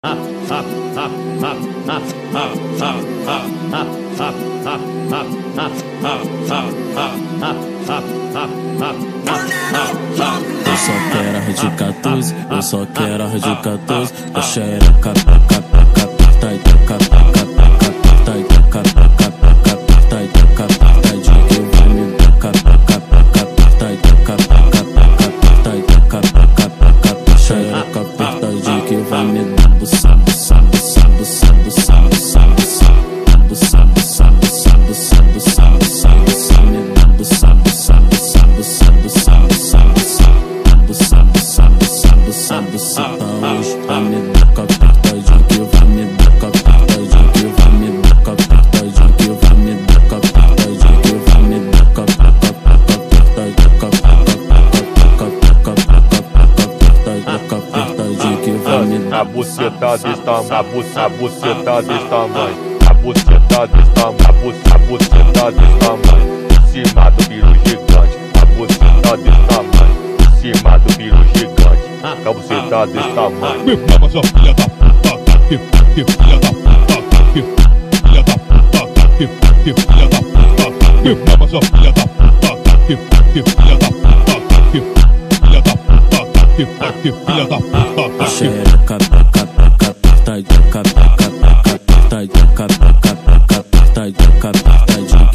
Eu só quero a de 14, eu só quero a de 14. A xereca, tá de que vai me dar xereca apertadinha que vai me dar hoje vai me dar apertadinha que vai me dar apertadinha que vai me dar apertadinha que vai me dar apertadinha que vai me dar apertadinha que vai me dar. A buceta desse tamanho, a buceta desse tamanho, a buceta desse tamanho, a buceta desse tamanho, em cima do piru gigante, a buceta desse tamanho, em cima do piru gigante, a buceta desse tamanho. Me mama sua filha da puta, que filha da puta, que filha da puta, que filha da puta. Me mama sua filha da puta, que filha da puta, que filha da puta, que filha da puta. Xereca, apertadinha,